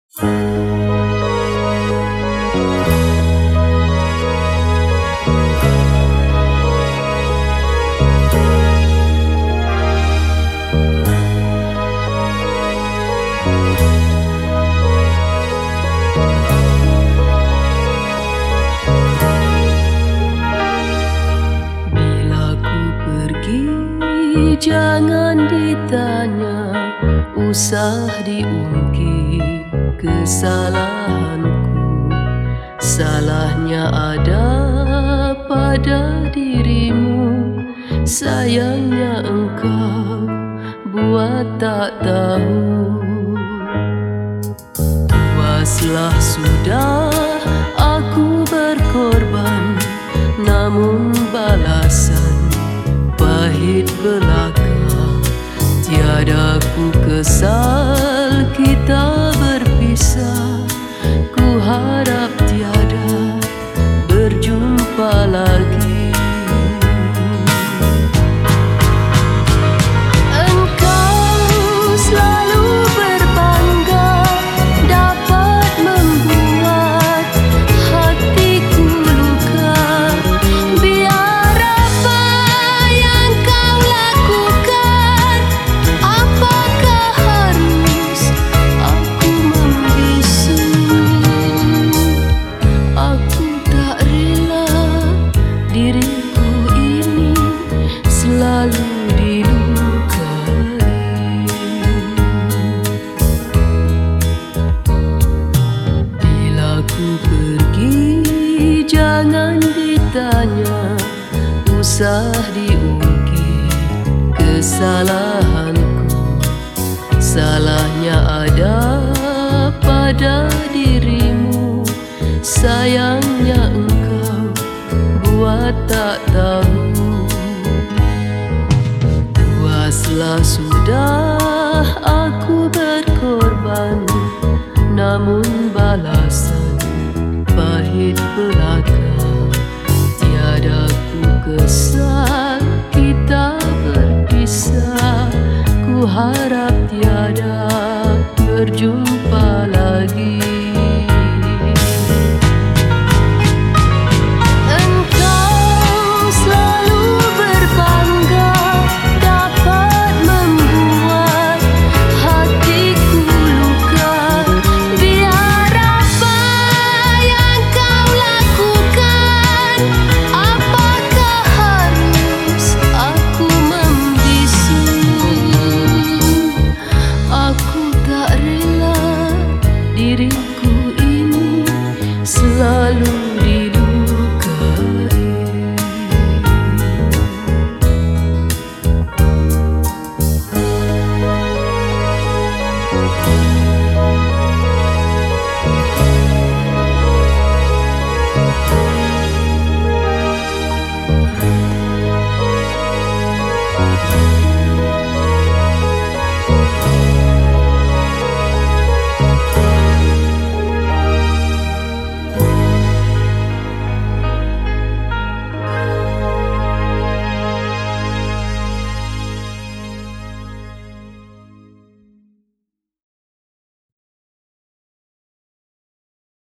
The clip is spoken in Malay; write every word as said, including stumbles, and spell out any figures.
Jangan ditanya, usah diungkit kesalahanku. Salahnya ada pada dirimu, sayangnya engkau buat tak tahu. Puaslah sudah aku berkorban, namun balasan pahit belaka. Tiada ku kesal kita berpisah, ku harap tiada berjumpa lagi. Jangan ditanya, usah diungkit kesalahanku. Salahnya ada pada dirimu, sayangnya engkau buat tak tahu. Puaslah sudah aku berkorban, namun balasan pahit belaka. Tiada ku kesal kita berpisah, ku harap tiada berjumpa